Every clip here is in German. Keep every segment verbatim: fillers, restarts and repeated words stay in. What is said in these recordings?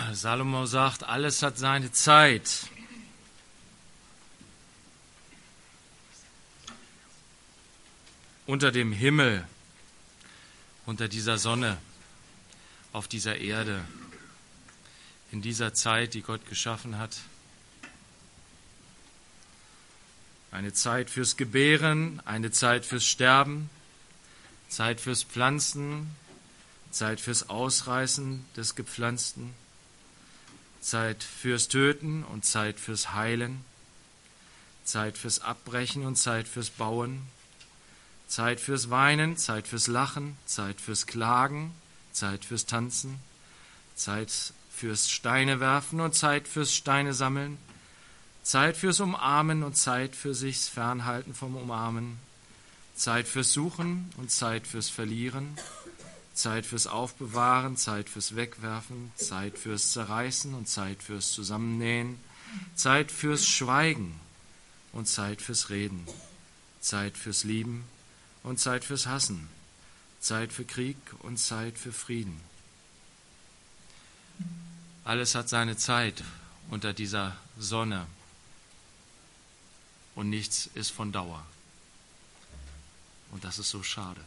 Salomo sagt, alles hat seine Zeit. Unter dem Himmel, unter dieser Sonne, auf dieser Erde, in dieser Zeit, die Gott geschaffen hat. Eine Zeit fürs Gebären, eine Zeit fürs Sterben, Zeit fürs Pflanzen, Zeit fürs Ausreißen des Gepflanzten, Zeit fürs Töten und Zeit fürs Heilen, Zeit fürs Abbrechen und Zeit fürs Bauen, Zeit fürs Weinen, Zeit fürs Lachen, Zeit fürs Klagen, Zeit fürs Tanzen, Zeit fürs Steine werfen und Zeit fürs Steine sammeln, Zeit fürs Umarmen und Zeit für sich's fernhalten vom Umarmen, Zeit fürs Suchen und Zeit fürs Verlieren, Zeit fürs Aufbewahren, Zeit fürs Wegwerfen, Zeit fürs Zerreißen und Zeit fürs Zusammennähen, Zeit fürs Schweigen und Zeit fürs Reden, Zeit fürs Lieben und Zeit fürs Hassen, Zeit für Krieg und Zeit für Frieden. Alles hat seine Zeit unter dieser Sonne und nichts ist von Dauer. Und das ist so schade.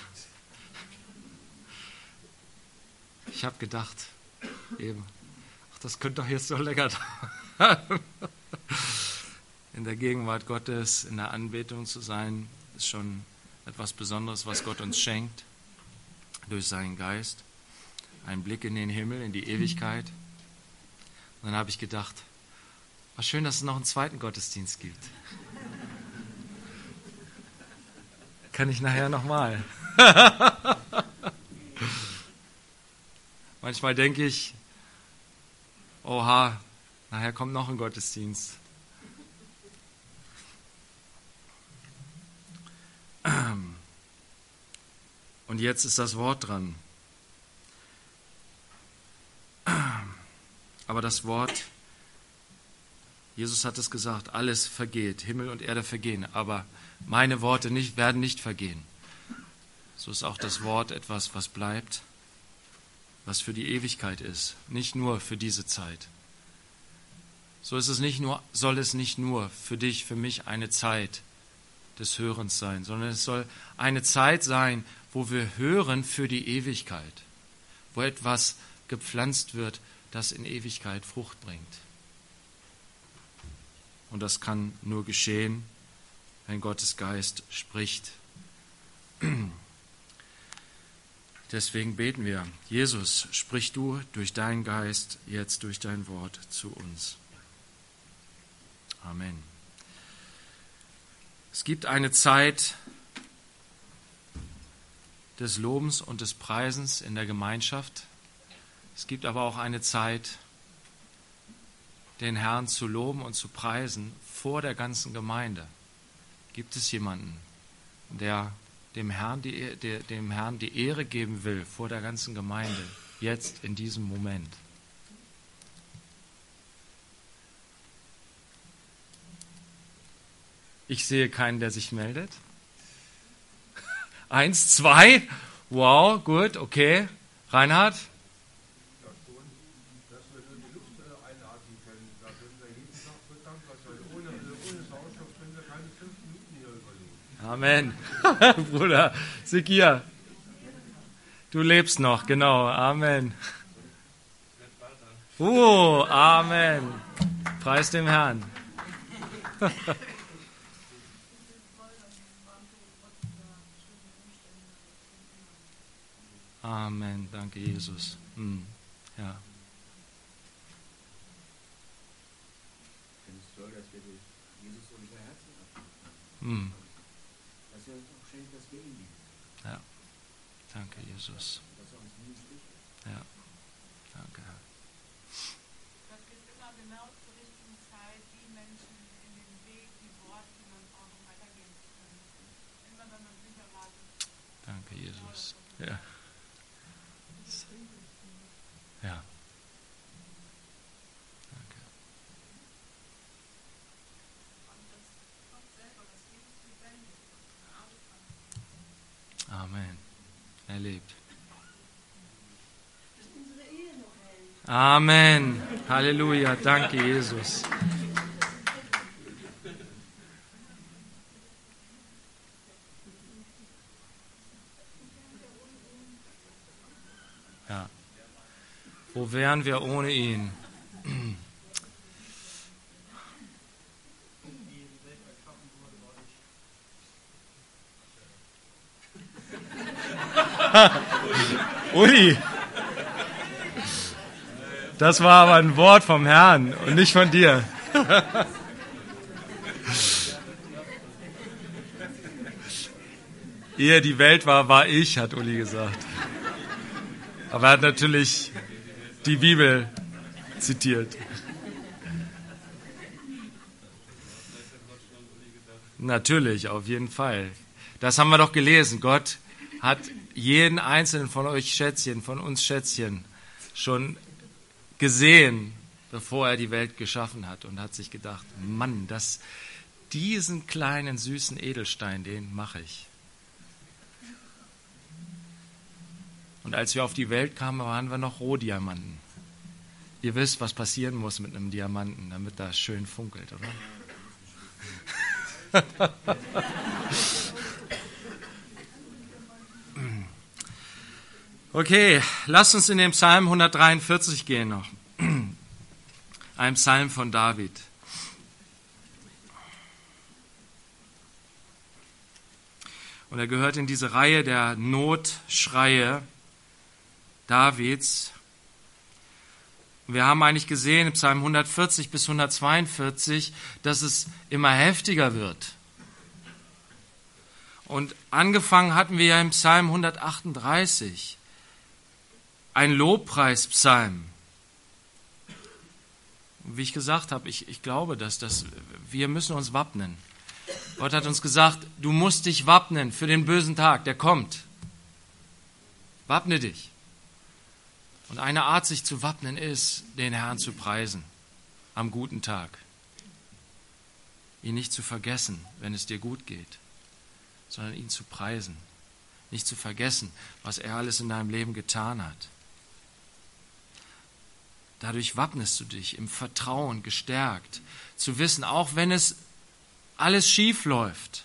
Ich habe gedacht, eben, ach, das könnte doch jetzt so lecker dauern. In der Gegenwart Gottes, in der Anbetung zu sein, ist schon etwas Besonderes, was Gott uns schenkt, durch seinen Geist. Ein Blick in den Himmel, in die Ewigkeit. Und dann habe ich gedacht, was schön, dass es noch einen zweiten Gottesdienst gibt. Kann ich nachher nochmal. Manchmal denke ich, oha, nachher kommt noch ein Gottesdienst. Und jetzt ist das Wort dran. Aber das Wort, Jesus hat es gesagt, alles vergeht, Himmel und Erde vergehen, aber meine Worte nicht, werden nicht vergehen. So ist auch das Wort etwas, was bleibt, was für die Ewigkeit ist, nicht nur für diese Zeit. So ist es nicht nur, soll es nicht nur für dich, für mich eine Zeit des Hörens sein, sondern es soll eine Zeit sein, wo wir hören für die Ewigkeit, wo etwas gepflanzt wird, das in Ewigkeit Frucht bringt. Und das kann nur geschehen, wenn Gottes Geist spricht. Deswegen beten wir, Jesus, sprich du durch deinen Geist, jetzt durch dein Wort zu uns. Amen. Es gibt eine Zeit des Lobens und des Preisens in der Gemeinschaft. Es gibt aber auch eine Zeit, den Herrn zu loben und zu preisen vor der ganzen Gemeinde. Gibt es jemanden, der dem Herrn die, der, dem Herrn die Ehre geben will vor der ganzen Gemeinde, jetzt in diesem Moment? Ich sehe keinen, der sich meldet. Eins, zwei, wow, gut, okay. Reinhard? Amen. Bruder Sikia, du lebst noch, genau. Amen. Oh, Amen. Preis dem Herrn. Amen. Danke, Jesus. Hm. Ja. Hm. Ja, danke, Jesus. Ja, danke, Herr. Das ist immer genau zur richtigen Zeit, die Menschen in den Weg, die Worte, die man auch noch weitergeben kann. Immer wenn man es nicht erwartet. Danke, Jesus. Ja. Ja. Danke. Amen. Er lebt. Amen. Halleluja. Danke, Jesus. Ja. Wo wären wir ohne ihn? Uli, das war aber ein Wort vom Herrn und nicht von dir. Ehe die Welt war, war ich, hat Uli gesagt. Aber er hat natürlich die Bibel zitiert. Natürlich, auf jeden Fall. Das haben wir doch gelesen. Gott hat jeden einzelnen von euch Schätzchen, von uns Schätzchen, schon gesehen, bevor er die Welt geschaffen hat und hat sich gedacht, Mann, das, diesen kleinen süßen Edelstein, den mache ich. Und als wir auf die Welt kamen, waren wir noch Rohdiamanten. Ihr wisst, was passieren muss mit einem Diamanten, damit das schön funkelt, oder? Okay, lasst uns in den Psalm hundertdreiundvierzig gehen noch. Ein Psalm von David. Und er gehört in diese Reihe der Notschreie Davids. Wir haben eigentlich gesehen, im Psalm hundertvierzig bis hundertzweiundvierzig, dass es immer heftiger wird. Und angefangen hatten wir ja im Psalm hundertachtunddreißig. Ein Lobpreispsalm. Wie ich gesagt habe, ich, ich glaube, dass das, wir müssen uns wappnen. Gott hat uns gesagt, du musst dich wappnen für den bösen Tag, der kommt. Wappne dich. Und eine Art, sich zu wappnen, ist, den Herrn zu preisen am guten Tag. Ihn nicht zu vergessen, wenn es dir gut geht, sondern ihn zu preisen. Nicht zu vergessen, was er alles in deinem Leben getan hat. Dadurch wappnest du dich im Vertrauen, gestärkt, zu wissen, auch wenn es alles schief läuft,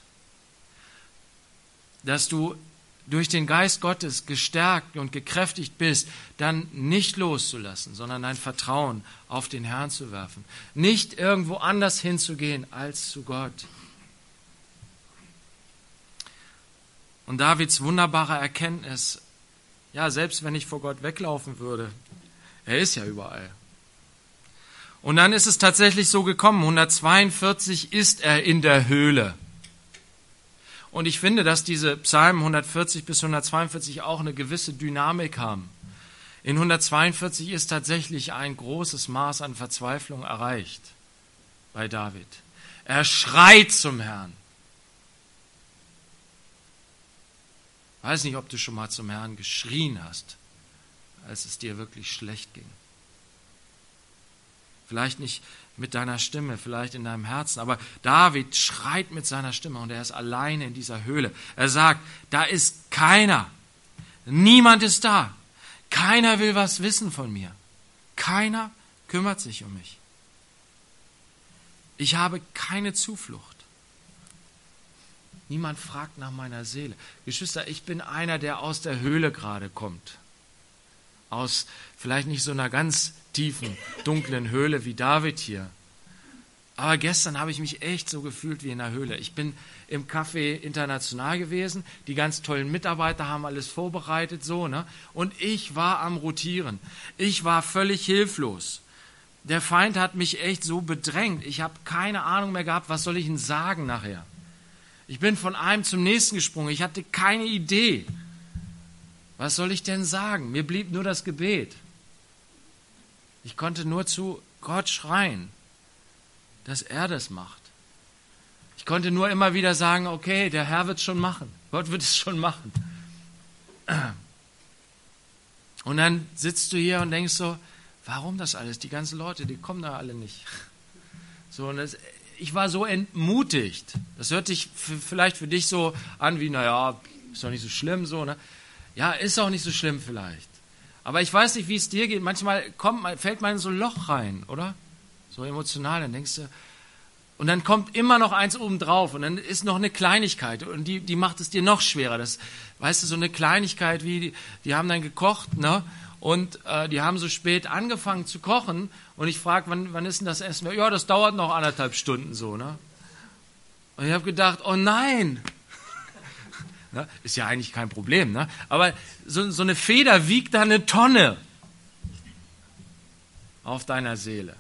dass du durch den Geist Gottes gestärkt und gekräftigt bist, dann nicht loszulassen, sondern dein Vertrauen auf den Herrn zu werfen. Nicht irgendwo anders hinzugehen als zu Gott. Und Davids wunderbare Erkenntnis, ja, selbst wenn ich vor Gott weglaufen würde, er ist ja überall. Und dann ist es tatsächlich so gekommen, hundertzweiundvierzig ist er in der Höhle. Und ich finde, dass diese Psalmen hundertvierzig bis hundertzweiundvierzig auch eine gewisse Dynamik haben. In hundertzweiundvierzig ist tatsächlich ein großes Maß an Verzweiflung erreicht bei David. Er schreit zum Herrn. Ich weiß nicht, ob du schon mal zum Herrn geschrien hast, als es dir wirklich schlecht ging. Vielleicht nicht mit deiner Stimme, vielleicht in deinem Herzen, aber David schreit mit seiner Stimme und er ist alleine in dieser Höhle. Er sagt, da ist keiner, niemand ist da, keiner will was wissen von mir, keiner kümmert sich um mich. Ich habe keine Zuflucht. Niemand fragt nach meiner Seele. Geschwister, ich bin einer, der aus der Höhle gerade kommt. Aus vielleicht nicht so einer ganz tiefen, dunklen Höhle wie David hier. Aber gestern habe ich mich echt so gefühlt wie in einer Höhle. Ich bin im Café International gewesen, die ganz tollen Mitarbeiter haben alles vorbereitet, so, ne? Und ich war am Rotieren. Ich war völlig hilflos. Der Feind hat mich echt so bedrängt. Ich habe keine Ahnung mehr gehabt, was soll ich denn sagen nachher. Ich bin von einem zum nächsten gesprungen. Ich hatte keine Idee. Was soll ich denn sagen? Mir blieb nur das Gebet. Ich konnte nur zu Gott schreien, dass er das macht. Ich konnte nur immer wieder sagen, okay, der Herr wird es schon machen. Gott wird es schon machen. Und dann sitzt du hier und denkst so, warum das alles? Die ganzen Leute, die kommen da alle nicht. So, und das, ich war so entmutigt. Das hört sich f- vielleicht für dich so an wie, naja, ist doch nicht so schlimm, so, ne? Ja, ist auch nicht so schlimm vielleicht. Aber ich weiß nicht, wie es dir geht. Manchmal kommt, fällt man in so ein Loch rein, oder? So emotional, dann denkst du, und dann kommt immer noch eins oben drauf und dann ist noch eine Kleinigkeit und die, die macht es dir noch schwerer. Das, weißt du, so eine Kleinigkeit wie, die, die haben dann gekocht, ne? Und äh, die haben so spät angefangen zu kochen und ich frage, wann, wann ist denn das Essen? Ja, das dauert noch anderthalb Stunden so, ne? Und ich habe gedacht, oh nein! Ne? Ist ja eigentlich kein Problem, ne? Aber so, so eine Feder wiegt da eine Tonne auf deiner Seele.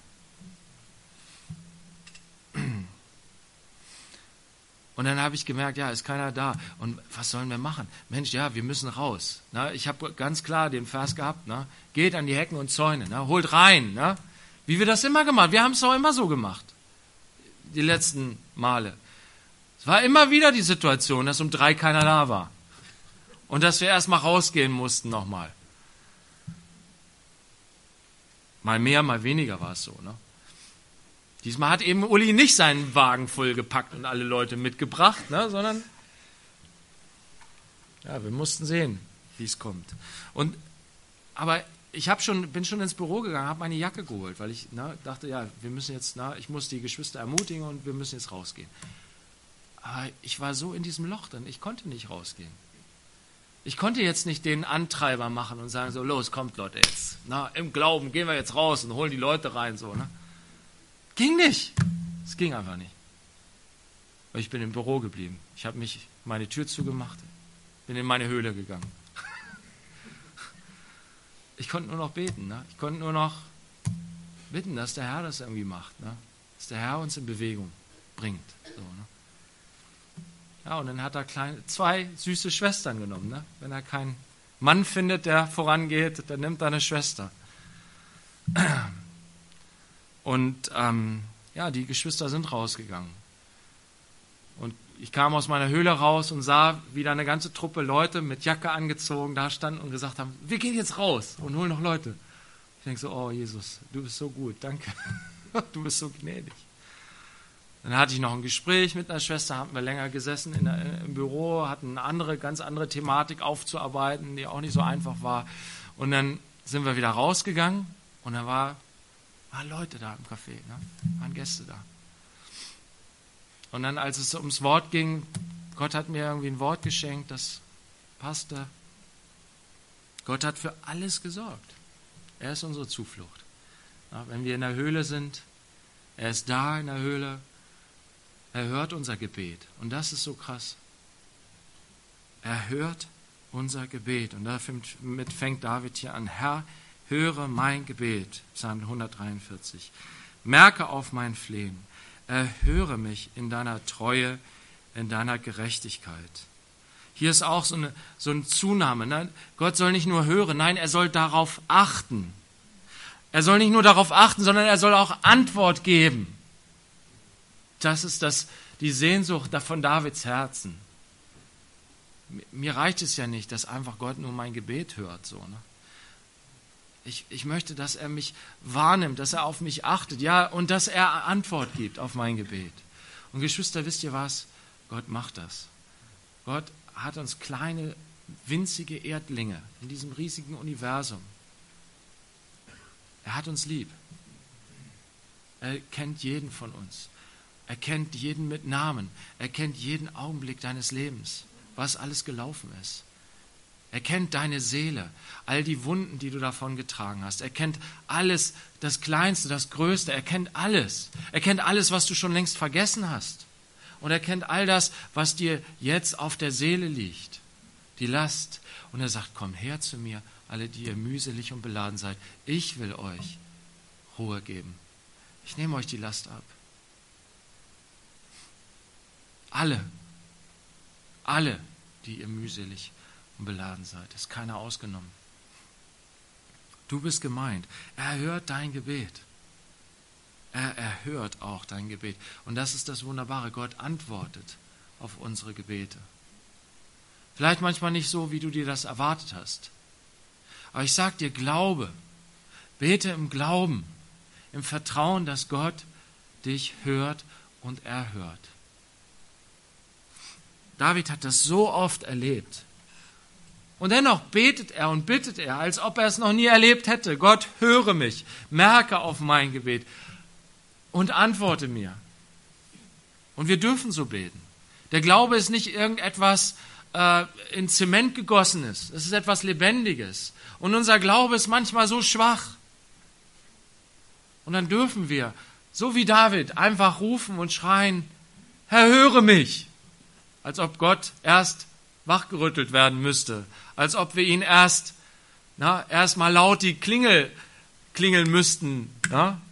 Und dann habe ich gemerkt, ja, ist keiner da. Und was sollen wir machen? Mensch, ja, wir müssen raus. Ne? Ich habe ganz klar den Vers gehabt, ne? Geht an die Hecken und Zäune, ne? Holt rein. Ne? Wie wir das immer gemacht haben. Wir haben es auch immer so gemacht. Die letzten Male. Es war immer wieder die Situation, dass um drei keiner da war. Und dass wir erst mal rausgehen mussten nochmal. Mal mehr, mal weniger war es so, ne? Diesmal hat eben Uli nicht seinen Wagen vollgepackt und alle Leute mitgebracht, ne, sondern ja, wir mussten sehen, wie es kommt. Und, aber ich hab schon, bin schon ins Büro gegangen, habe meine Jacke geholt, weil ich ne, dachte, ja, wir müssen jetzt, na, ich muss die Geschwister ermutigen und wir müssen jetzt rausgehen. Aber ich war so in diesem Loch drin, ich konnte nicht rausgehen. Ich konnte jetzt nicht den Antreiber machen und sagen, so los, kommt Leute jetzt. Na, im Glauben gehen wir jetzt raus und holen die Leute rein, so, ne? Ging nicht. Es ging einfach nicht. Und ich bin im Büro geblieben. Ich habe mich meine Tür zugemacht, bin in meine Höhle gegangen. Ich konnte nur noch beten. Ne? Ich konnte nur noch bitten, dass der Herr das irgendwie macht. Ne? Dass der Herr uns in Bewegung bringt. So, ne? Ja, und dann hat er kleine, zwei süße Schwestern genommen. Ne? Wenn er keinen Mann findet, der vorangeht, dann nimmt er eine Schwester. Und ähm, ja, die Geschwister sind rausgegangen. Und ich kam aus meiner Höhle raus und sah, wie da eine ganze Truppe Leute mit Jacke angezogen da standen und gesagt haben, wir gehen jetzt raus und holen noch Leute. Ich denke so, oh Jesus, du bist so gut, danke. Du bist so gnädig. Dann hatte ich noch ein Gespräch mit einer Schwester, haben wir länger gesessen in der, im Büro, hatten eine andere, ganz andere Thematik aufzuarbeiten, die auch nicht so einfach war. Und dann sind wir wieder rausgegangen und dann war waren Leute da im Café, ne? Waren Gäste da. Und dann, als es ums Wort ging, Gott hat mir irgendwie ein Wort geschenkt, das passte. Gott hat für alles gesorgt. Er ist unsere Zuflucht. Ja, wenn wir in der Höhle sind, er ist da in der Höhle, er hört unser Gebet. Und das ist so krass. Er hört unser Gebet. Und damit fängt David hier an. Herr, höre mein Gebet, Psalm hundertdreiundvierzig. Merke auf mein Flehen. Erhöre mich in deiner Treue, in deiner Gerechtigkeit. Hier ist auch so, eine, so ein Zunahme. Ne? Gott soll nicht nur hören, nein, er soll darauf achten. Er soll nicht nur darauf achten, sondern er soll auch Antwort geben. Das ist das, die Sehnsucht von Davids Herzen. Mir reicht es ja nicht, dass einfach Gott nur mein Gebet hört, so, ne? Ich, ich möchte, dass er mich wahrnimmt, dass er auf mich achtet, ja, und dass er Antwort gibt auf mein Gebet. Und Geschwister, wisst ihr was? Gott macht das. Gott hat uns kleine, winzige Erdlinge in diesem riesigen Universum. Er hat uns lieb. Er kennt jeden von uns. Er kennt jeden mit Namen. Er kennt jeden Augenblick deines Lebens, was alles gelaufen ist. Er kennt deine Seele, all die Wunden, die du davon getragen hast. Er kennt alles, das Kleinste, das Größte. Er kennt alles. Er kennt alles, was du schon längst vergessen hast. Und er kennt all das, was dir jetzt auf der Seele liegt, die Last. Und er sagt, komm her zu mir, alle, die ihr mühselig und beladen seid. Ich will euch Ruhe geben. Ich nehme euch die Last ab. Alle, alle, die ihr mühselig und beladen seid. Ist keiner ausgenommen. Du bist gemeint. Er hört dein Gebet. Er erhört auch dein Gebet. Und das ist das Wunderbare. Gott antwortet auf unsere Gebete. Vielleicht manchmal nicht so, wie du dir das erwartet hast. Aber ich sage dir, glaube. Bete im Glauben. Im Vertrauen, dass Gott dich hört und erhört. David hat das so oft erlebt. Und dennoch betet er und bittet er, als ob er es noch nie erlebt hätte. Gott, höre mich, merke auf mein Gebet und antworte mir. Und wir dürfen so beten. Der Glaube ist nicht irgendetwas äh, in Zement gegossenes. Es ist etwas Lebendiges. Und unser Glaube ist manchmal so schwach. Und dann dürfen wir, so wie David, einfach rufen und schreien, Herr, höre mich. Als ob Gott erst wachgerüttelt werden müsste. Als ob wir ihn erst, na, erst mal laut die Klingel klingeln müssten. Na?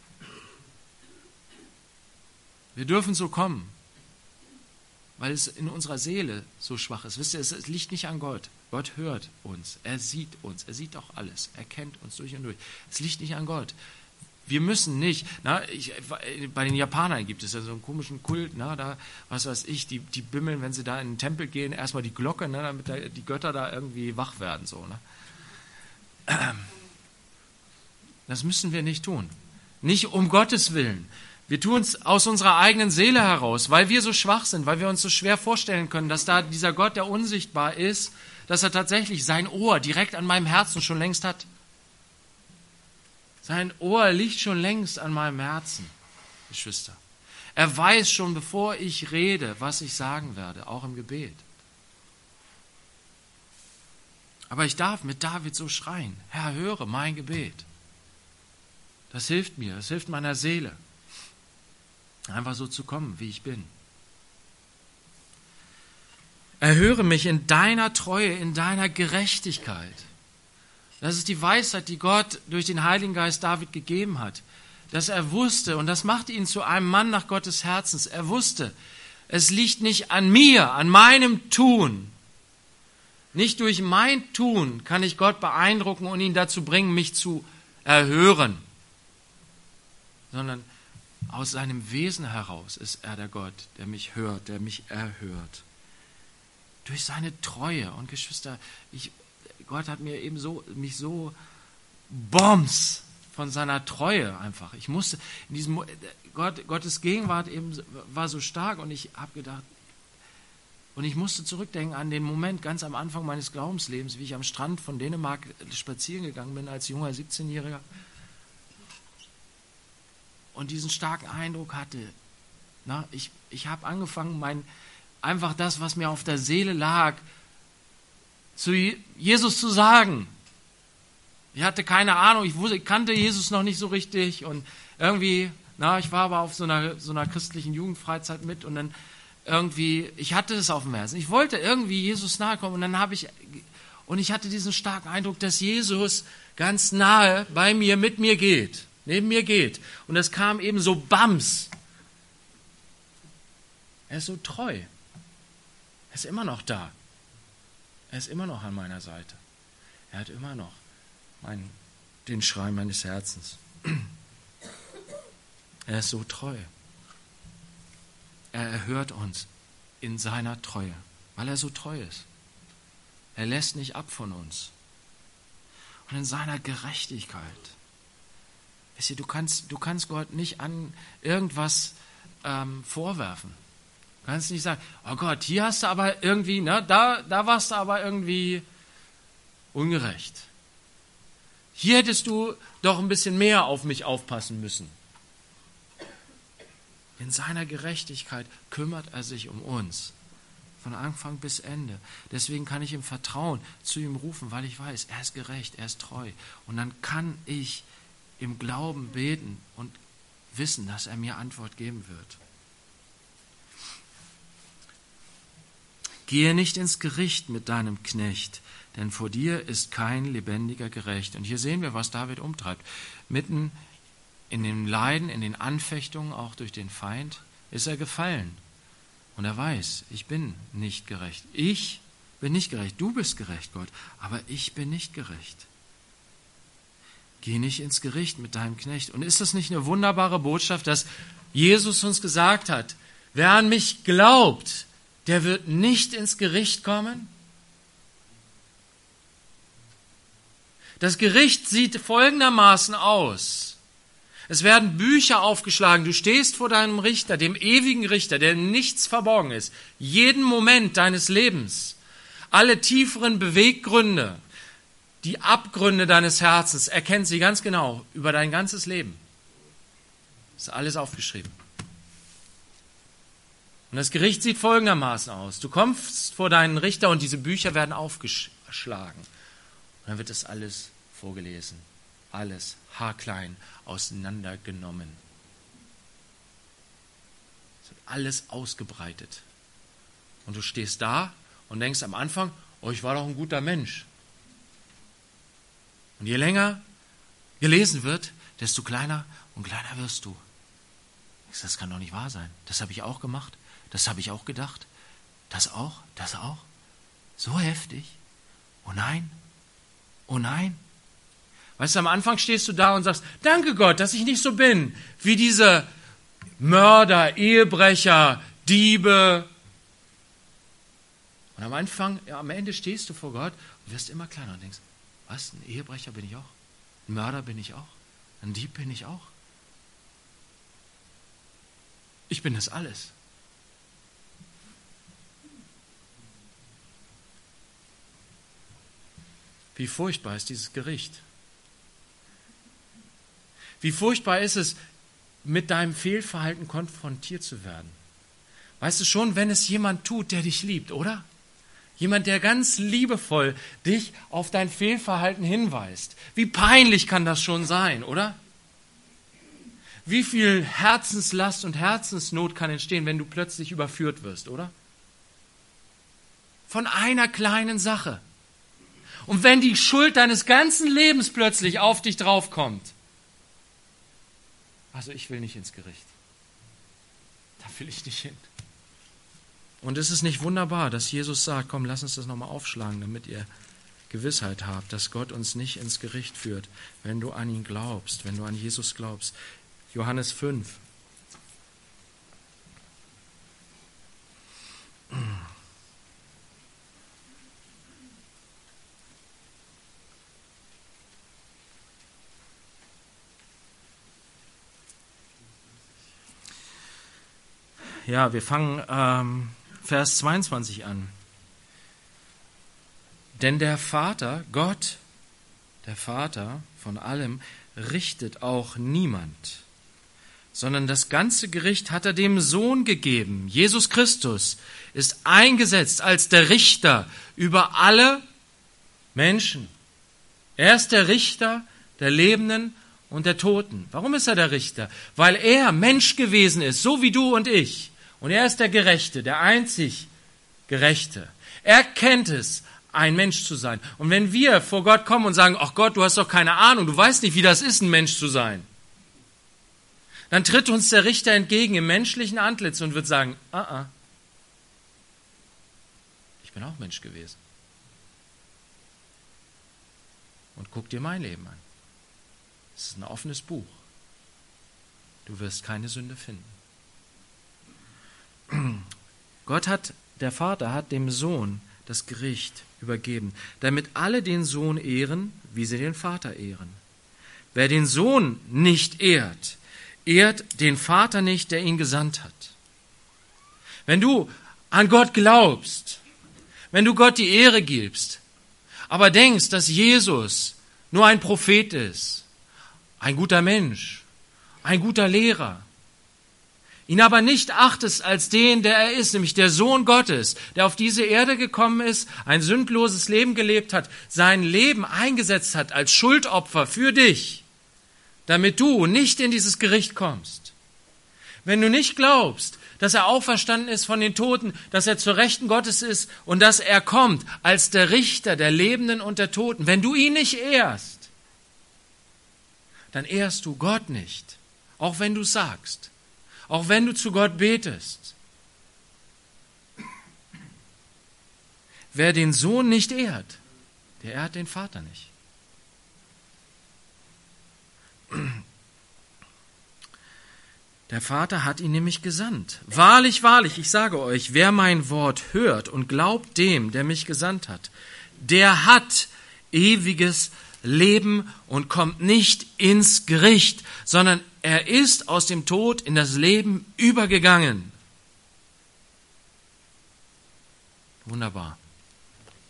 Wir dürfen so kommen, weil es in unserer Seele so schwach ist. Wisst ihr, es liegt nicht an Gott. Gott hört uns, er sieht uns, er sieht auch alles, er kennt uns durch und durch. Es liegt nicht an Gott. Wir müssen nicht, na, ich, bei den Japanern gibt es ja so einen komischen Kult, na, da, was weiß ich, die, die bimmeln, wenn sie da in den Tempel gehen, erstmal die Glocke, ne, damit da, die Götter da irgendwie wach werden. So, ne. Das müssen wir nicht tun. Nicht um Gottes Willen. Wir tun es aus unserer eigenen Seele heraus, weil wir so schwach sind, weil wir uns so schwer vorstellen können, dass da dieser Gott, der unsichtbar ist, dass er tatsächlich sein Ohr direkt an meinem Herzen schon längst hat. Sein Ohr liegt schon längst an meinem Herzen, Geschwister. Er weiß schon, bevor ich rede, was ich sagen werde, auch im Gebet. Aber ich darf mit David so schreien, Herr, höre mein Gebet. Das hilft mir, das hilft meiner Seele. Einfach so zu kommen, wie ich bin. Erhöre mich in deiner Treue, in deiner Gerechtigkeit. Das ist die Weisheit, die Gott durch den Heiligen Geist David gegeben hat. Dass er wusste, und das machte ihn zu einem Mann nach Gottes Herzens, er wusste, es liegt nicht an mir, an meinem Tun. Nicht durch mein Tun kann ich Gott beeindrucken und ihn dazu bringen, mich zu erhören, sondern aus seinem Wesen heraus ist er der Gott, der mich hört, der mich erhört. Durch seine Treue. Und Geschwister, ich, Gott hat mir eben so, mich so Bombs von seiner Treue einfach. Ich musste in diesem, Gott, Gottes Gegenwart eben war so stark und ich habe gedacht, und ich musste zurückdenken an den Moment ganz am Anfang meines Glaubenslebens, wie ich am Strand von Dänemark spazieren gegangen bin als junger siebzehnjähriger. Und diesen starken Eindruck hatte, na, ich, ich habe angefangen, mein, einfach das, was mir auf der Seele lag, zu Jesus zu sagen. Ich hatte keine Ahnung, ich, wusste, ich kannte Jesus noch nicht so richtig und irgendwie, na, ich war aber auf so einer, so einer christlichen Jugendfreizeit mit und dann irgendwie, ich hatte es auf dem Herzen. Ich wollte irgendwie Jesus nahe kommen und dann habe ich, und ich hatte diesen starken Eindruck, dass Jesus ganz nahe bei mir, mit mir geht. Neben mir geht. Und es kam eben so Bams. Er ist so treu. Er ist immer noch da. Er ist immer noch an meiner Seite. Er hat immer noch mein, den Schrei meines Herzens. Er ist so treu. Er erhört uns in seiner Treue, weil er so treu ist. Er lässt nicht ab von uns. Und in seiner Gerechtigkeit. Weißt du, du kannst, du kannst Gott nicht an irgendwas ähm, vorwerfen. Du kannst nicht sagen, oh Gott, hier hast du aber irgendwie, ne, da, da warst du aber irgendwie ungerecht. Hier hättest du doch ein bisschen mehr auf mich aufpassen müssen. In seiner Gerechtigkeit kümmert er sich um uns. Von Anfang bis Ende. Deswegen kann ich im Vertrauen zu ihm rufen, weil ich weiß, er ist gerecht, er ist treu. Und dann kann ich im Glauben beten und wissen, dass er mir Antwort geben wird. Gehe nicht ins Gericht mit deinem Knecht, denn vor dir ist kein lebendiger gerecht. Und hier sehen wir, was David umtreibt. Mitten in den Leiden, in den Anfechtungen, auch durch den Feind, ist er gefallen. Und er weiß, ich bin nicht gerecht. Ich bin nicht gerecht. Du bist gerecht, Gott, aber ich bin nicht gerecht. Geh nicht ins Gericht mit deinem Knecht. Und ist das nicht eine wunderbare Botschaft, dass Jesus uns gesagt hat, wer an mich glaubt, der wird nicht ins Gericht kommen? Das Gericht sieht folgendermaßen aus. Es werden Bücher aufgeschlagen. Du stehst vor deinem Richter, dem ewigen Richter, der nichts verborgen ist. Jeden Moment deines Lebens. Alle tieferen Beweggründe, die Abgründe deines Herzens, er kennt sie ganz genau über dein ganzes Leben. Das ist alles aufgeschrieben. Und das Gericht sieht folgendermaßen aus. Du kommst vor deinen Richter und diese Bücher werden aufgeschlagen. Und dann wird das alles vorgelesen. Alles haarklein auseinandergenommen. Es wird alles ausgebreitet. Und du stehst da und denkst am Anfang, oh, ich war doch ein guter Mensch. Und je länger gelesen wird, desto kleiner und kleiner wirst du. Das kann doch nicht wahr sein. Das habe ich auch gemacht. Das habe ich auch gedacht. Das auch. Das auch. So heftig. Oh nein. Oh nein. Weißt du, am Anfang stehst du da und sagst, danke Gott, dass ich nicht so bin wie diese Mörder, Ehebrecher, Diebe. Und am Anfang, ja, am Ende stehst du vor Gott und wirst immer kleiner und denkst, was, ein Ehebrecher bin ich auch? Ein Mörder bin ich auch? Ein Dieb bin ich auch? Ich bin das alles. Wie furchtbar ist dieses Gericht? Wie furchtbar ist es, mit deinem Fehlverhalten konfrontiert zu werden? Weißt du schon, wenn es jemand tut, der dich liebt, oder? Jemand, der ganz liebevoll dich auf dein Fehlverhalten hinweist. Wie peinlich kann das schon sein, oder? Wie viel Herzenslast und Herzensnot kann entstehen, wenn du plötzlich überführt wirst, oder? Von einer kleinen Sache. Und wenn die Schuld deines ganzen Lebens plötzlich auf dich draufkommt. Also ich will nicht ins Gericht. Da will ich nicht hin. Und ist es nicht wunderbar, dass Jesus sagt, komm, lass uns das nochmal aufschlagen, damit ihr Gewissheit habt, dass Gott uns nicht ins Gericht führt, wenn du an ihn glaubst, wenn du an Jesus glaubst. Johannes fünf. Ja, wir fangen ähm, Vers zweiundzwanzig an. Denn der Vater, Gott, der Vater von allem, richtet auch niemand, sondern das ganze Gericht hat er dem Sohn gegeben. Jesus Christus ist eingesetzt als der Richter über alle Menschen. Er ist der Richter der Lebenden und der Toten. Warum ist er der Richter? Weil er Mensch gewesen ist, so wie du und ich. Und er ist der Gerechte, der einzig Gerechte. Er kennt es, ein Mensch zu sein. Und wenn wir vor Gott kommen und sagen, ach Gott, du hast doch keine Ahnung, du weißt nicht, wie das ist, ein Mensch zu sein, dann tritt uns der Richter entgegen im menschlichen Antlitz und wird sagen, ah, ah, ich bin auch Mensch gewesen. Und guck dir mein Leben an. Es ist ein offenes Buch. Du wirst keine Sünde finden. Gott hat, der Vater hat dem Sohn das Gericht übergeben, damit alle den Sohn ehren, wie sie den Vater ehren. Wer den Sohn nicht ehrt, ehrt den Vater nicht, der ihn gesandt hat. Wenn du an Gott glaubst, wenn du Gott die Ehre gibst, aber denkst, dass Jesus nur ein Prophet ist, ein guter Mensch, ein guter Lehrer, ihn aber nicht achtest als den, der er ist, nämlich der Sohn Gottes, der auf diese Erde gekommen ist, ein sündloses Leben gelebt hat, sein Leben eingesetzt hat als Schuldopfer für dich, damit du nicht in dieses Gericht kommst. Wenn du nicht glaubst, dass er auferstanden ist von den Toten, dass er zur Rechten Gottes ist und dass er kommt als der Richter der Lebenden und der Toten, wenn du ihn nicht ehrst, dann ehrst du Gott nicht, auch wenn du sagst. Auch wenn du zu Gott betest. Wer den Sohn nicht ehrt, der ehrt den Vater nicht. Der Vater hat ihn nämlich gesandt. Wahrlich, wahrlich, ich sage euch, wer mein Wort hört und glaubt dem, der mich gesandt hat, der hat ewiges Leben und kommt nicht ins Gericht, sondern er ist aus dem Tod in das Leben übergegangen. Wunderbar.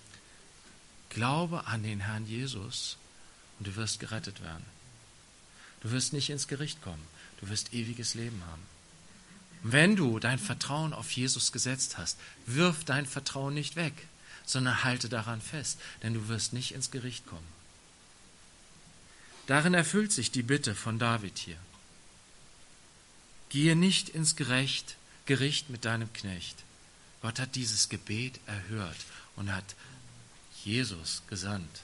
Glaube an den Herrn Jesus und du wirst gerettet werden. Du wirst nicht ins Gericht kommen. Du wirst ewiges Leben haben. Und wenn du dein Vertrauen auf Jesus gesetzt hast, wirf dein Vertrauen nicht weg, sondern halte daran fest, denn du wirst nicht ins Gericht kommen. Darin erfüllt sich die Bitte von David hier. Gehe nicht ins Gericht, Gericht mit deinem Knecht. Gott hat dieses Gebet erhört und hat Jesus gesandt,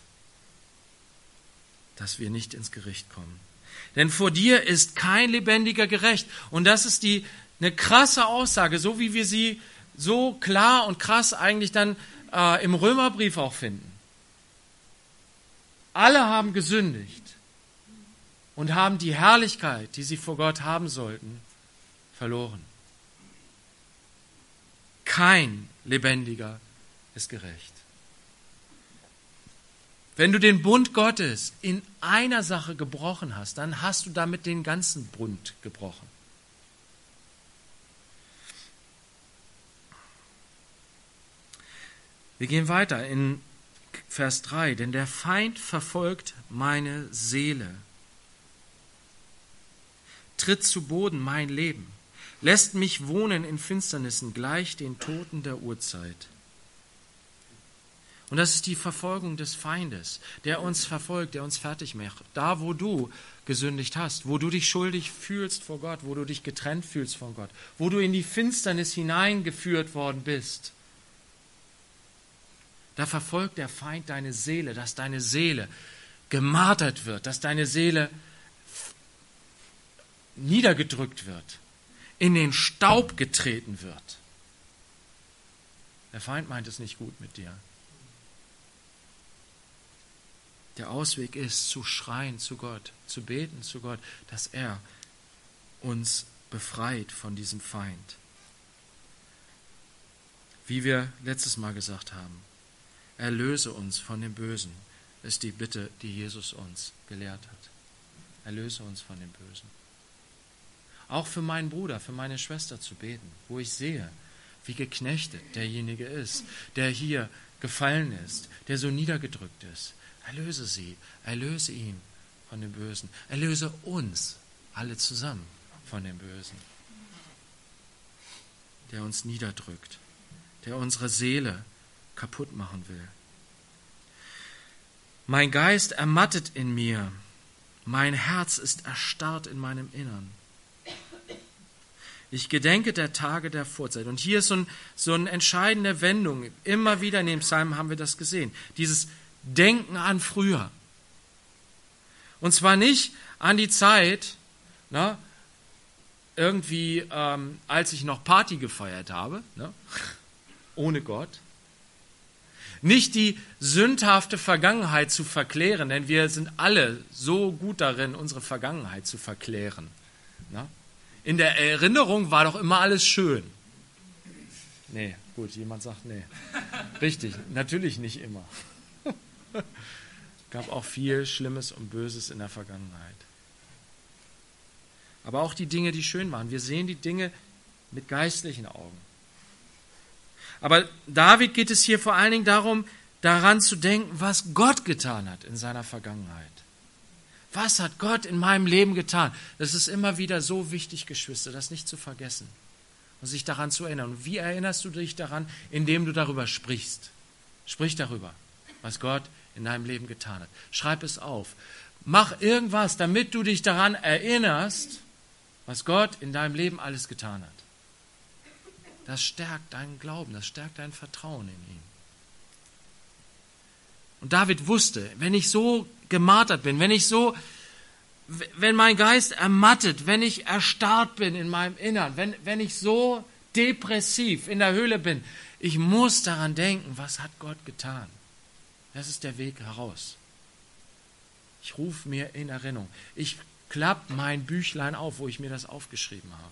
dass wir nicht ins Gericht kommen. Denn vor dir ist kein Lebendiger gerecht. Und das ist die, eine krasse Aussage, so wie wir sie so klar und krass eigentlich dann äh, im Römerbrief auch finden. Alle haben gesündigt und haben die Herrlichkeit, die sie vor Gott haben sollten, verloren. Kein Lebendiger ist gerecht. Wenn du den Bund Gottes in einer Sache gebrochen hast, dann hast du damit den ganzen Bund gebrochen. Wir gehen weiter in Vers drei. Denn der Feind verfolgt meine Seele, tritt zu Boden mein Leben, lässt mich wohnen in Finsternissen gleich den Toten der Urzeit. Und das ist die Verfolgung des Feindes, der uns verfolgt, der uns fertig macht. Da, wo du gesündigt hast, wo du dich schuldig fühlst vor Gott, wo du dich getrennt fühlst von Gott, wo du in die Finsternis hineingeführt worden bist, da verfolgt der Feind deine Seele, dass deine Seele gemartert wird, dass deine Seele niedergedrückt wird, in den Staub getreten wird. Der Feind meint es nicht gut mit dir. Der Ausweg ist, zu schreien zu Gott, zu beten zu Gott, dass er uns befreit von diesem Feind. Wie wir letztes Mal gesagt haben, erlöse uns von dem Bösen, ist die Bitte, die Jesus uns gelehrt hat. Erlöse uns von dem Bösen. Auch für meinen Bruder, für meine Schwester zu beten, wo ich sehe, wie geknechtet derjenige ist, der hier gefallen ist, der so niedergedrückt ist. Erlöse sie, erlöse ihn von dem Bösen. Erlöse uns alle zusammen von dem Bösen, der uns niederdrückt, der unsere Seele kaputt machen will. Mein Geist ermattet in mir, mein Herz ist erstarrt in meinem Innern. Ich gedenke der Tage der Vorzeit. Und hier ist so, ein, so eine entscheidende Wendung. Immer wieder in dem Psalm haben wir das gesehen. Dieses Denken an früher. Und zwar nicht an die Zeit, na, irgendwie, ähm, als ich noch Party gefeiert habe, ne, ohne Gott. Nicht die sündhafte Vergangenheit zu verklären, denn wir sind alle so gut darin, unsere Vergangenheit zu verklären. Na? In der Erinnerung war doch immer alles schön. Nee, gut, jemand sagt nee. Richtig, natürlich nicht immer. Gab auch viel Schlimmes und Böses in der Vergangenheit. Aber auch die Dinge, die schön waren. Wir sehen die Dinge mit geistlichen Augen. Aber David geht es hier vor allen Dingen darum, daran zu denken, was Gott getan hat in seiner Vergangenheit. Was hat Gott in meinem Leben getan? Das ist immer wieder so wichtig, Geschwister, das nicht zu vergessen und sich daran zu erinnern. Und wie erinnerst du dich daran? Indem du darüber sprichst. Sprich darüber, was Gott in deinem Leben getan hat. Schreib es auf. Mach irgendwas, damit du dich daran erinnerst, was Gott in deinem Leben alles getan hat. Das stärkt deinen Glauben, das stärkt dein Vertrauen in ihn. Und David wusste, wenn ich so gemartert bin, wenn ich so, wenn mein Geist ermattet, wenn ich erstarrt bin in meinem Innern, wenn, wenn ich so depressiv in der Höhle bin, ich muss daran denken, was hat Gott getan? Das ist der Weg heraus. Ich rufe mir in Erinnerung. Ich klappe mein Büchlein auf, wo ich mir das aufgeschrieben habe.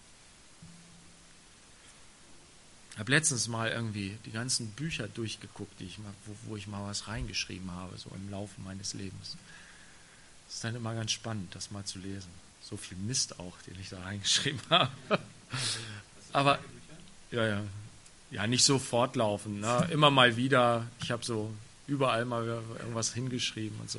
Ich habe letztens mal irgendwie die ganzen Bücher durchgeguckt, die ich mal, wo, wo ich mal was reingeschrieben habe, so im Laufe meines Lebens. Es ist dann immer ganz spannend, das mal zu lesen. So viel Mist auch, den ich da reingeschrieben habe. Aber, ja, ja, ja, nicht so fortlaufend, ne? Immer mal wieder. Ich habe so überall mal irgendwas hingeschrieben und so.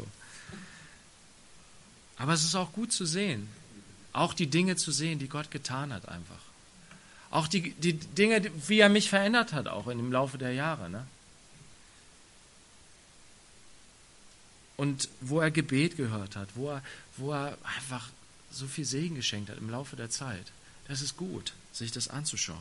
Aber es ist auch gut zu sehen, auch die Dinge zu sehen, die Gott getan hat einfach. Auch die, die Dinge, wie er mich verändert hat, auch im Laufe der Jahre. Ne? Und wo er Gebet gehört hat, wo er, wo er einfach so viel Segen geschenkt hat im Laufe der Zeit. Das ist gut, sich das anzuschauen.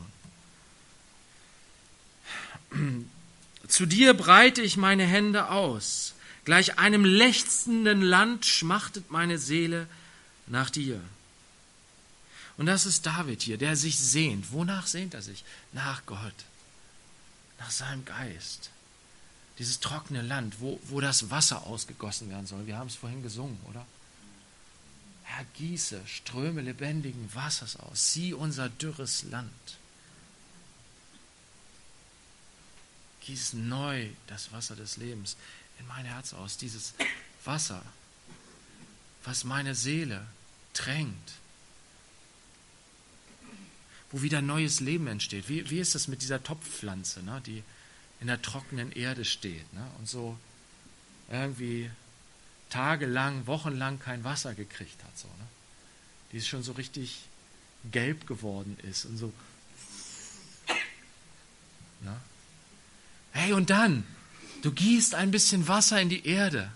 Zu dir breite ich meine Hände aus. Gleich einem lechzenden Land schmachtet meine Seele nach dir. Und das ist David hier, der sich sehnt. Wonach sehnt er sich? Nach Gott, nach seinem Geist. Dieses trockene Land, wo, wo das Wasser ausgegossen werden soll. Wir haben es vorhin gesungen, oder? Herr, gieße Ströme lebendigen Wassers aus. Sieh unser dürres Land. Gieß neu das Wasser des Lebens in mein Herz aus. Dieses Wasser, was meine Seele tränkt. Wo wieder neues Leben entsteht. Wie, wie ist das mit dieser Topfpflanze, ne, die in der trockenen Erde steht, ne, und so irgendwie tagelang, wochenlang kein Wasser gekriegt hat, so, ne, die schon so richtig gelb geworden ist und so. Ne? Hey, und dann, du gießt ein bisschen Wasser in die Erde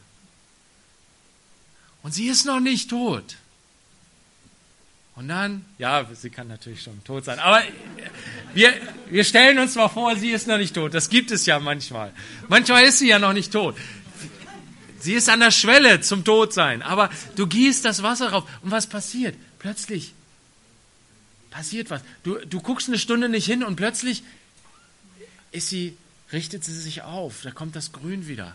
und sie ist noch nicht tot. Und dann, ja, sie kann natürlich schon tot sein, aber wir, wir stellen uns mal vor, sie ist noch nicht tot. Das gibt es ja manchmal. Manchmal ist sie ja noch nicht tot. Sie ist an der Schwelle zum Todsein, aber du gießt das Wasser drauf. Und was passiert? Plötzlich passiert was. Du, du guckst eine Stunde nicht hin und plötzlich ist sie, richtet sie sich auf. Da kommt das Grün wieder.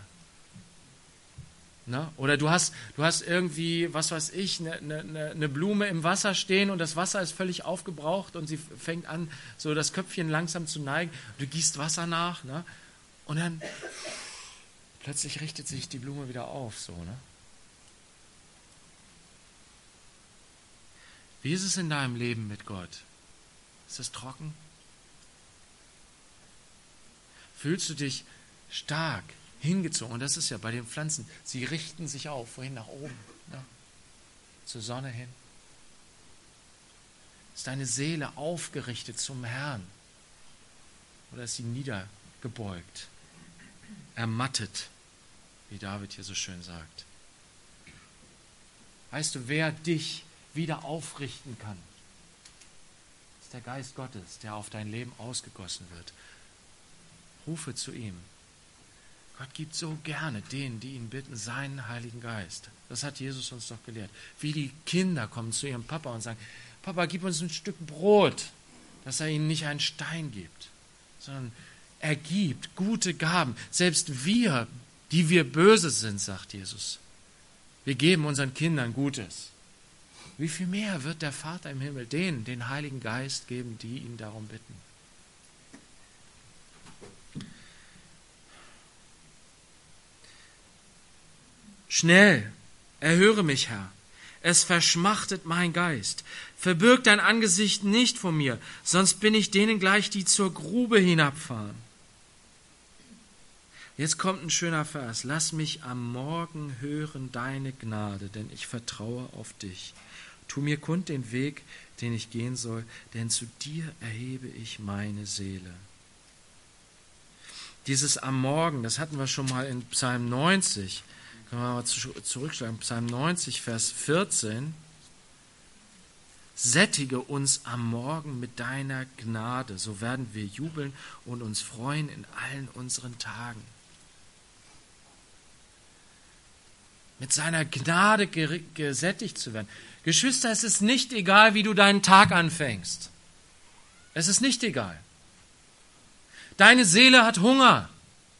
Ne? Oder du hast, du hast irgendwie, was weiß ich, eine, eine, eine Blume im Wasser stehen und das Wasser ist völlig aufgebraucht und sie fängt an, so das Köpfchen langsam zu neigen. Du gießt Wasser nach, ne? Und dann plötzlich richtet sich die Blume wieder auf. So, ne? Wie ist es in deinem Leben mit Gott? Ist es trocken? Fühlst du dich stark hingezogen? Und das ist ja bei den Pflanzen, sie richten sich auf, wohin? Nach oben, ne? Zur Sonne hin. Ist deine Seele aufgerichtet zum Herrn? Oder ist sie niedergebeugt, ermattet, wie David hier so schön sagt? Weißt du, wer dich wieder aufrichten kann? Das ist der Geist Gottes, der auf dein Leben ausgegossen wird. Rufe zu ihm. Gott gibt so gerne denen, die ihn bitten, seinen Heiligen Geist. Das hat Jesus uns doch gelehrt. Wie die Kinder kommen zu ihrem Papa und sagen, Papa, gib uns ein Stück Brot, dass er ihnen nicht einen Stein gibt, sondern er gibt gute Gaben. Selbst wir, die wir böse sind, sagt Jesus, wir geben unseren Kindern Gutes. Wie viel mehr wird der Vater im Himmel denen den Heiligen Geist geben, die ihn darum bitten? Schnell, erhöre mich, Herr. Es verschmachtet mein Geist. Verbirg dein Angesicht nicht vor mir, sonst bin ich denen gleich, die zur Grube hinabfahren. Jetzt kommt ein schöner Vers. Lass mich am Morgen hören deine Gnade, denn ich vertraue auf dich. Tu mir kund den Weg, den ich gehen soll, denn zu dir erhebe ich meine Seele. Dieses am Morgen, das hatten wir schon mal in Psalm neunzig. Können wir mal zurückschlagen, Psalm neunzig, Vers vierzehn. Sättige uns am Morgen mit deiner Gnade, so werden wir jubeln und uns freuen in allen unseren Tagen. Mit seiner Gnade gesättigt zu werden. Geschwister, es ist nicht egal, wie du deinen Tag anfängst. Es ist nicht egal. Deine Seele hat Hunger.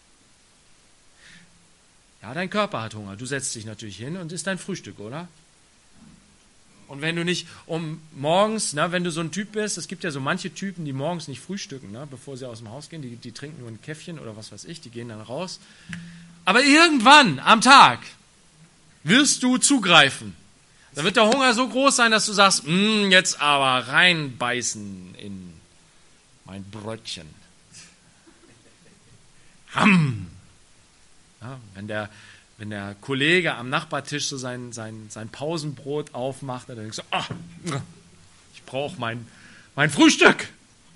Ja, dein Körper hat Hunger. Du setzt dich natürlich hin und isst dein Frühstück, oder? Und wenn du nicht um morgens, na, wenn du so ein Typ bist, es gibt ja so manche Typen, die morgens nicht frühstücken, na, bevor sie aus dem Haus gehen, die, die trinken nur ein Käffchen oder was weiß ich, die gehen dann raus. Aber irgendwann am Tag wirst du zugreifen. Da wird der Hunger so groß sein, dass du sagst, jetzt aber reinbeißen in mein Brötchen. Ham! Ja, wenn der, wenn der Kollege am Nachbartisch so sein, sein, sein Pausenbrot aufmacht, dann denkst du, ah, ich brauche mein, mein Frühstück.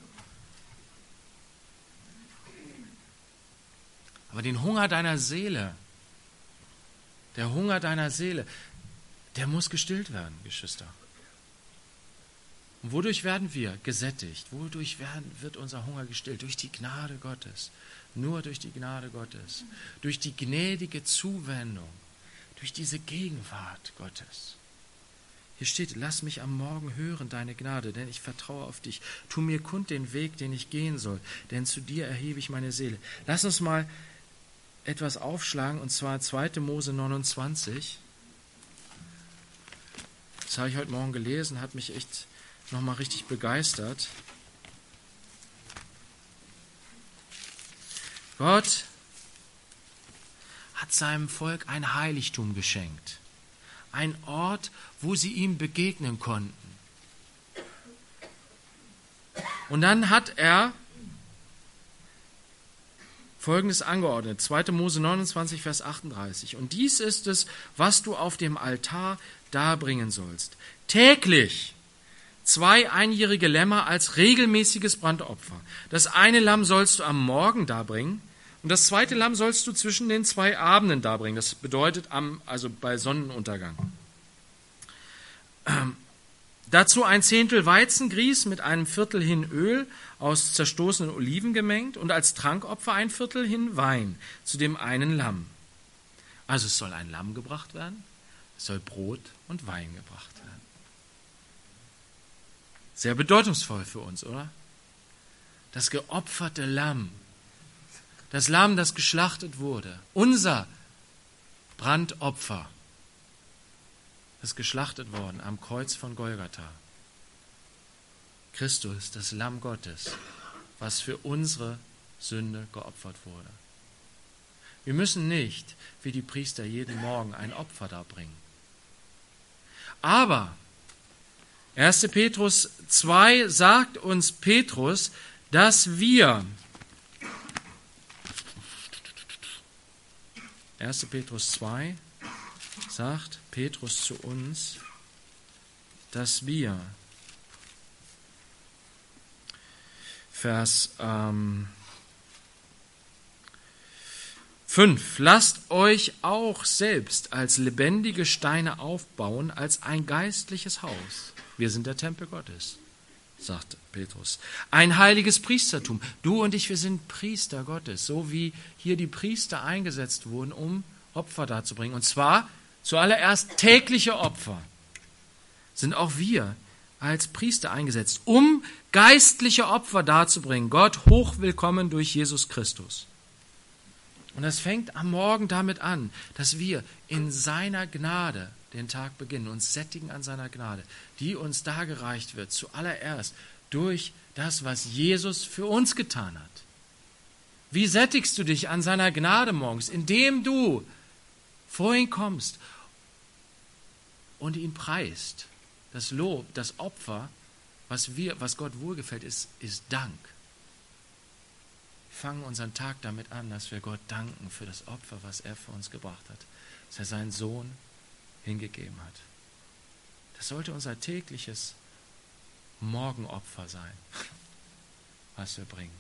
Aber den Hunger deiner Seele, der Hunger deiner Seele, der muss gestillt werden, Geschwister. Und wodurch werden wir gesättigt? Wodurch werden, wird unser Hunger gestillt? Durch die Gnade Gottes. Nur durch die Gnade Gottes. Durch die gnädige Zuwendung. Durch diese Gegenwart Gottes. Hier steht, lass mich am Morgen hören deine Gnade, denn ich vertraue auf dich. Tu mir kund den Weg, den ich gehen soll, denn zu dir erhebe ich meine Seele. Lass uns mal etwas aufschlagen, und zwar zweite Mose neunundzwanzig. Das habe ich heute Morgen gelesen, hat mich echt nochmal richtig begeistert. Gott hat seinem Volk ein Heiligtum geschenkt. Ein Ort, wo sie ihm begegnen konnten. Und dann hat er Folgendes angeordnet, zweite Mose neunundzwanzig, Vers achtunddreißig. Und dies ist es, was du auf dem Altar darbringen sollst. Täglich zwei einjährige Lämmer als regelmäßiges Brandopfer. Das eine Lamm sollst du am Morgen darbringen und das zweite Lamm sollst du zwischen den zwei Abenden darbringen. Das bedeutet am, also bei Sonnenuntergang. Ähm, dazu ein Zehntel Weizengrieß mit einem Viertel hin Öl aus zerstoßenen Oliven gemengt und als Trankopfer ein Viertel hin Wein zu dem einen Lamm. Also es soll ein Lamm gebracht werden, es soll Brot und Wein gebracht werden. Sehr bedeutungsvoll für uns, oder? Das geopferte Lamm, das Lamm, das geschlachtet wurde, unser Brandopfer, ist geschlachtet worden am Kreuz von Golgatha. Christus, das Lamm Gottes, was für unsere Sünde geopfert wurde. Wir müssen nicht, wie die Priester, jeden Morgen ein Opfer darbringen. Aber erster Petrus zwei sagt uns Petrus, dass wir, erster Petrus zwei sagt Petrus zu uns, dass wir, Vers ähm, fünf, lasst euch auch selbst als lebendige Steine aufbauen, als ein geistliches Haus. Wir sind der Tempel Gottes, sagt Petrus. Ein heiliges Priestertum. Du und ich, wir sind Priester Gottes, so wie hier die Priester eingesetzt wurden, um Opfer darzubringen. Und zwar zuallererst tägliche Opfer. Sind auch wir als Priester eingesetzt, um geistliche Opfer darzubringen. Gott hochwillkommen durch Jesus Christus. Und das fängt am Morgen damit an, dass wir in seiner Gnade den Tag beginnen, uns sättigen an seiner Gnade, die uns dargereicht wird, zuallererst durch das, was Jesus für uns getan hat. Wie sättigst du dich an seiner Gnade morgens? Indem du vor ihn kommst und ihn preist. Das Lob, das Opfer, was, wir, was Gott wohlgefällt, ist, ist Dank. Wir fangen unseren Tag damit an, dass wir Gott danken für das Opfer, was er für uns gebracht hat, dass er seinen Sohn hingegeben hat. Das sollte unser tägliches Morgenopfer sein, was wir bringen.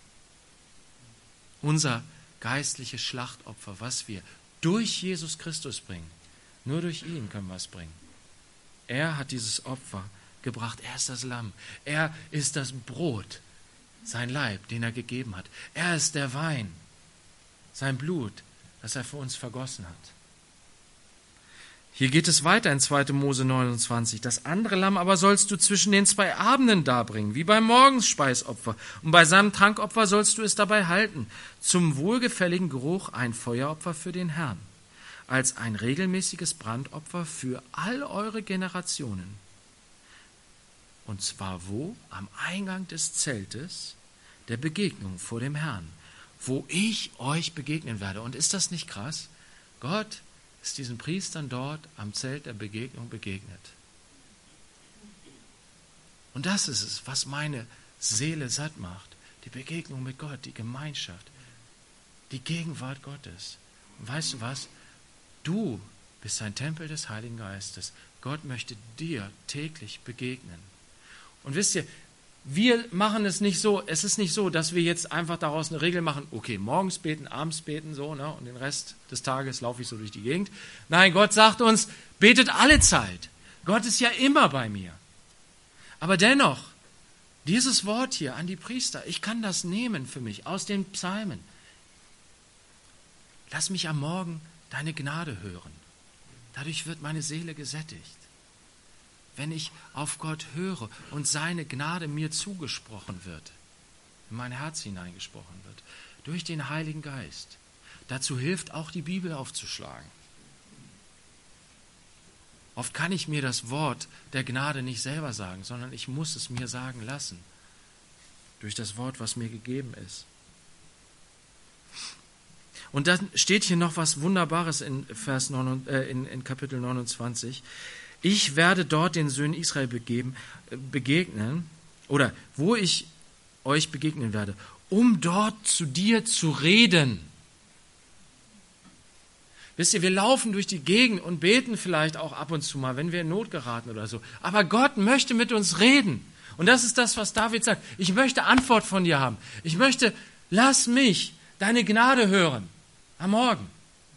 Unser geistliches Schlachtopfer, was wir durch Jesus Christus bringen. Nur durch ihn können wir es bringen. Er hat dieses Opfer gebracht. Er ist das Lamm. Er ist das Brot, sein Leib, den er gegeben hat. Er ist der Wein, sein Blut, das er für uns vergossen hat. Hier geht es weiter in zweite Mose neunundzwanzig. Das andere Lamm aber sollst du zwischen den zwei Abenden darbringen, wie beim Morgensspeisopfer. Und bei seinem Trankopfer sollst du es dabei halten. Zum wohlgefälligen Geruch ein Feueropfer für den Herrn, als ein regelmäßiges Brandopfer für all eure Generationen. Und zwar wo? Am Eingang des Zeltes der Begegnung vor dem Herrn, wo ich euch begegnen werde. Und ist das nicht krass? Gott ist diesen Priestern dort am Zelt der Begegnung begegnet. Und das ist es, was meine Seele satt macht. Die Begegnung mit Gott, die Gemeinschaft, die Gegenwart Gottes. Und weißt du was? Du bist ein Tempel des Heiligen Geistes. Gott möchte dir täglich begegnen. Und wisst ihr, wir machen es nicht so, es ist nicht so, dass wir jetzt einfach daraus eine Regel machen, okay, morgens beten, abends beten, so, ne, und den Rest des Tages laufe ich so durch die Gegend. Nein, Gott sagt uns, betet alle Zeit. Gott ist ja immer bei mir. Aber dennoch, dieses Wort hier an die Priester, ich kann das nehmen für mich aus den Psalmen. Lass mich am Morgen deine Gnade hören. Dadurch wird meine Seele gesättigt. Wenn ich auf Gott höre und seine Gnade mir zugesprochen wird, in mein Herz hineingesprochen wird, durch den Heiligen Geist. Dazu hilft auch die Bibel aufzuschlagen. Oft kann ich mir das Wort der Gnade nicht selber sagen, sondern ich muss es mir sagen lassen, durch das Wort, was mir gegeben ist. Und dann steht hier noch was Wunderbares in, Vers neun, äh, in, in Kapitel neunundzwanzig. Ich werde dort den Söhnen Israel begeben, begegnen, oder wo ich euch begegnen werde, um dort zu dir zu reden. Wisst ihr, wir laufen durch die Gegend und beten vielleicht auch ab und zu mal, wenn wir in Not geraten oder so. Aber Gott möchte mit uns reden. Und das ist das, was David sagt. Ich möchte Antwort von dir haben. Ich möchte, lass mich deine Gnade hören am Morgen.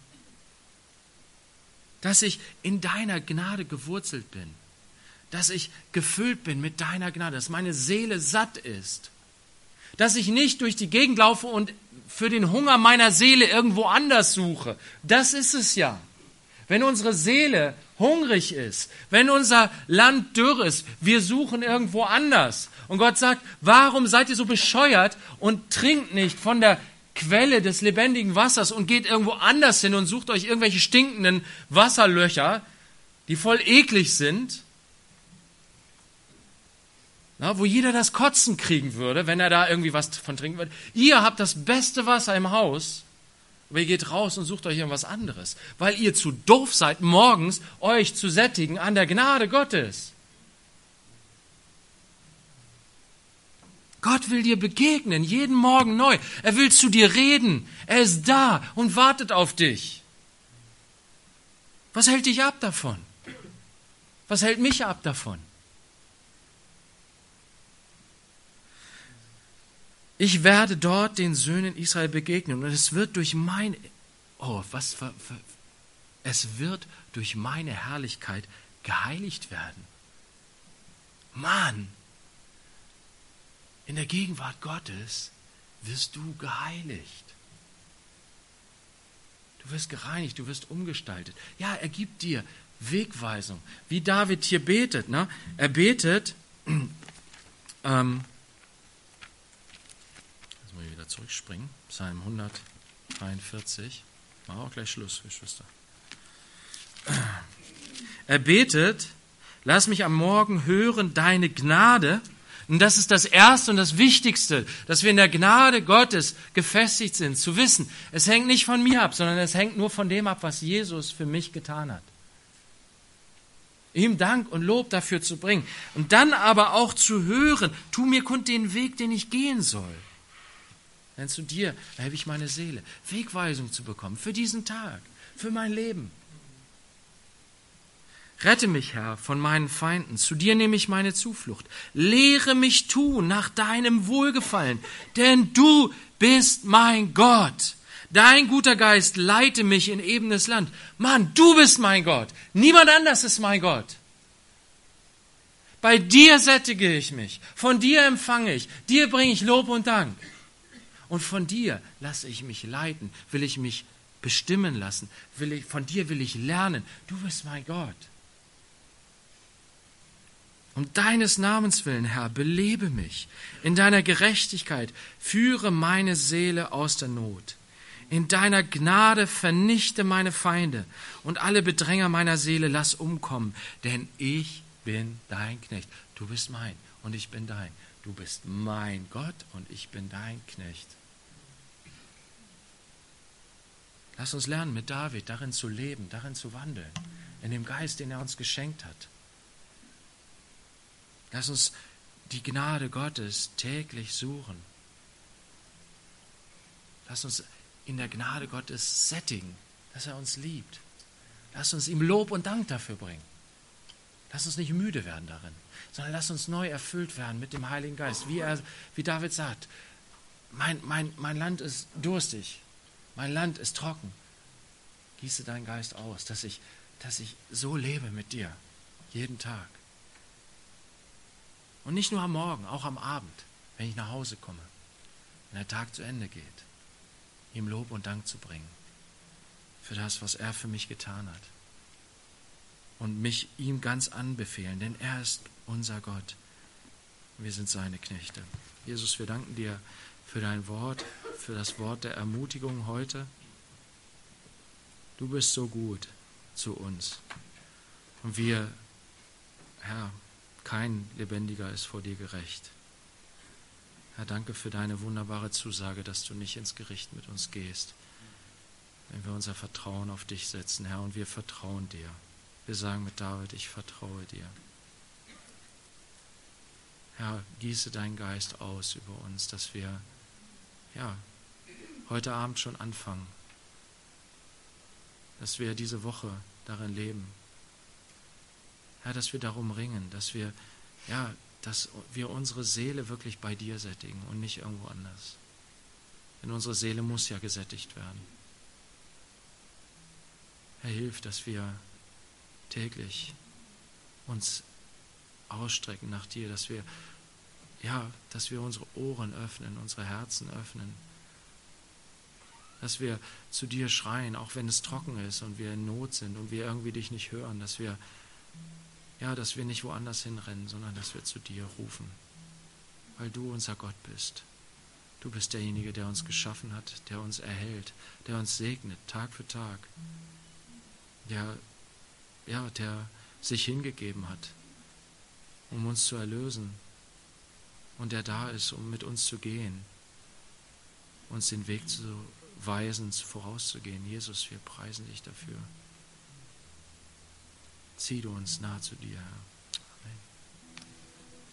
Dass ich in deiner Gnade gewurzelt bin, dass ich gefüllt bin mit deiner Gnade, dass meine Seele satt ist, dass ich nicht durch die Gegend laufe und für den Hunger meiner Seele irgendwo anders suche. Das ist es ja. Wenn unsere Seele hungrig ist, wenn unser Land dürr ist, wir suchen irgendwo anders. Und Gott sagt, warum seid ihr so bescheuert und trinkt nicht von der Quelle des lebendigen Wassers und geht irgendwo anders hin und sucht euch irgendwelche stinkenden Wasserlöcher, die voll eklig sind, na, wo jeder das Kotzen kriegen würde, wenn er da irgendwie was von trinken würde. Ihr habt das beste Wasser im Haus, aber ihr geht raus und sucht euch irgendwas anderes, weil ihr zu doof seid, morgens euch zu sättigen an der Gnade Gottes. Gott will dir begegnen, jeden Morgen neu. Er will zu dir reden. Er ist da und wartet auf dich. Was hält dich ab davon? Was hält mich ab davon? Ich werde dort den Söhnen Israel begegnen und es wird durch mein, oh, was, es wird durch meine Herrlichkeit geheiligt werden. Mann! In der Gegenwart Gottes wirst du geheiligt. Du wirst gereinigt, du wirst umgestaltet. Ja, er gibt dir Wegweisung. Wie David hier betet. Ne? Er betet, ähm, jetzt muss ich wieder zurückspringen, Psalm hundertdreiundvierzig. Machen wir auch gleich Schluss, Geschwister. Er betet, lass mich am Morgen hören deine Gnade. Und das ist das Erste und das Wichtigste, dass wir in der Gnade Gottes gefestigt sind, zu wissen, es hängt nicht von mir ab, sondern es hängt nur von dem ab, was Jesus für mich getan hat. Ihm Dank und Lob dafür zu bringen. Und dann aber auch zu hören, tu mir kund den Weg, den ich gehen soll. Denn zu dir erhebe ich meine Seele. Wegweisung zu bekommen für diesen Tag, für mein Leben. Rette mich, Herr, von meinen Feinden. Zu dir nehme ich meine Zuflucht. Lehre mich tun nach deinem Wohlgefallen, denn du bist mein Gott. Dein guter Geist leite mich in ebenes Land. Mann, du bist mein Gott. Niemand anders ist mein Gott. Bei dir sättige ich mich. Von dir empfange ich. Dir bringe ich Lob und Dank. Und von dir lasse ich mich leiten. Will ich mich bestimmen lassen. Will ich, von dir will ich lernen. Du bist mein Gott. Um deines Namens willen, Herr, belebe mich. In deiner Gerechtigkeit führe meine Seele aus der Not. In deiner Gnade vernichte meine Feinde und alle Bedränger meiner Seele lass umkommen, denn ich bin dein Knecht. Du bist mein und ich bin dein. Du bist mein Gott und ich bin dein Knecht. Lass uns lernen, mit David darin zu leben, darin zu wandeln, in dem Geist, den er uns geschenkt hat. Lass uns die Gnade Gottes täglich suchen. Lass uns in der Gnade Gottes sättigen, dass er uns liebt. Lass uns ihm Lob und Dank dafür bringen. Lass uns nicht müde werden darin, sondern lass uns neu erfüllt werden mit dem Heiligen Geist. Wie, er, wie David sagt, mein, mein, mein Land ist durstig, mein Land ist trocken. Gieße deinen Geist aus, dass ich, dass ich so lebe mit dir, jeden Tag. Und nicht nur am Morgen, auch am Abend, wenn ich nach Hause komme, wenn der Tag zu Ende geht, ihm Lob und Dank zu bringen für das, was er für mich getan hat. Und mich ihm ganz anbefehlen, denn er ist unser Gott. Wir sind seine Knechte. Jesus, wir danken dir für dein Wort, für das Wort der Ermutigung heute. Du bist so gut zu uns. Und wir, Herr, kein Lebendiger ist vor dir gerecht. Herr, danke für deine wunderbare Zusage, dass du nicht ins Gericht mit uns gehst, wenn wir unser Vertrauen auf dich setzen, Herr, und wir vertrauen dir. Wir sagen mit David, ich vertraue dir. Herr, gieße deinen Geist aus über uns, dass wir, ja, heute Abend schon anfangen, dass wir diese Woche darin leben. Herr, dass wir darum ringen, dass wir, ja, dass wir unsere Seele wirklich bei dir sättigen und nicht irgendwo anders. Denn unsere Seele muss ja gesättigt werden. Herr, hilf, dass wir täglich uns ausstrecken nach dir, dass wir, ja, dass wir unsere Ohren öffnen, unsere Herzen öffnen, dass wir zu dir schreien, auch wenn es trocken ist und wir in Not sind und wir irgendwie dich nicht hören, dass wir, ja, dass wir nicht woanders hinrennen, sondern dass wir zu dir rufen, weil du unser Gott bist. Du bist derjenige, der uns geschaffen hat, der uns erhält, der uns segnet, Tag für Tag, der ja, der sich hingegeben hat, um uns zu erlösen und der da ist, um mit uns zu gehen, uns den Weg zu weisen, vorauszugehen. Jesus, wir preisen dich dafür. Zieh du uns nah zu dir, Herr.